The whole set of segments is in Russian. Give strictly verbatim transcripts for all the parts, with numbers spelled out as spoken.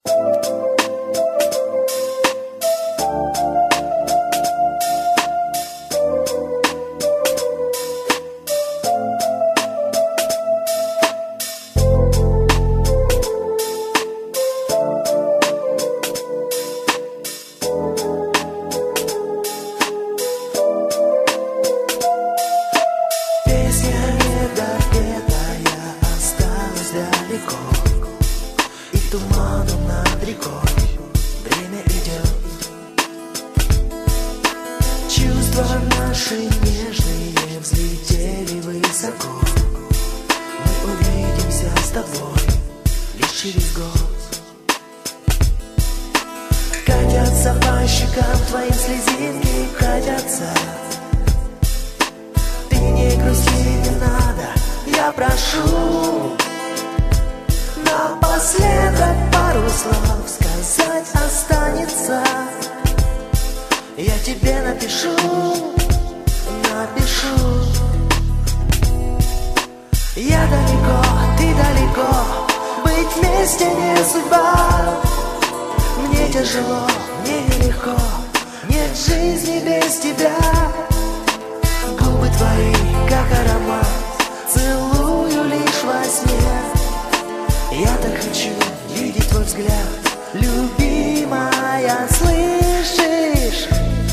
И туманом над рекой время идет. Чувства наши нежные взлетели высоко. Мы увидимся с тобой лишь через год. Катятся по щекам твоим слезинки, катятся. Ты не грусти, не надо, я прошу. Напоследок пару слов сказать останется. Я тебе напишу, напишу. Я далеко, ты далеко, быть вместе не судьба. Мне тяжело, мне нелегко, нет жизни без тебя. Губы твои, как аромат, целую лишь во сне. Я так хочу видеть твой взгляд, любимая, слышишь?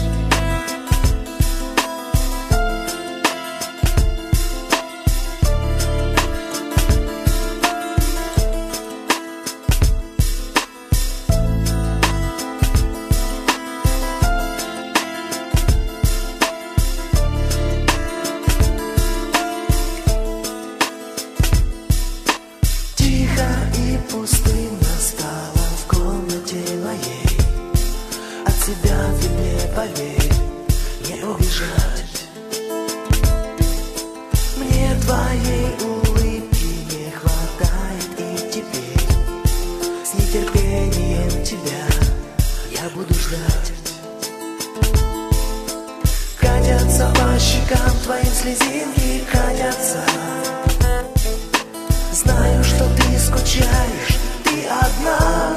Пустынно стало в комнате моей. От себя ты мне поверь, не убежать. Мне твоей улыбки не хватает и теперь. С нетерпением тебя я буду ждать. Катятся по щекам твоим слезинки, катятся. Знаю, что ты скучаешь, ты одна.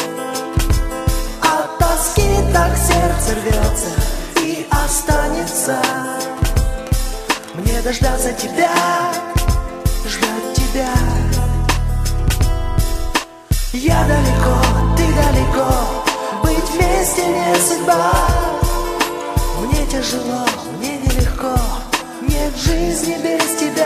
От тоски так сердце рвется и останется. Мне дождаться тебя, ждать тебя. Я далеко, ты далеко, быть вместе не судьба. Мне тяжело, мне нелегко, нет жизни без тебя.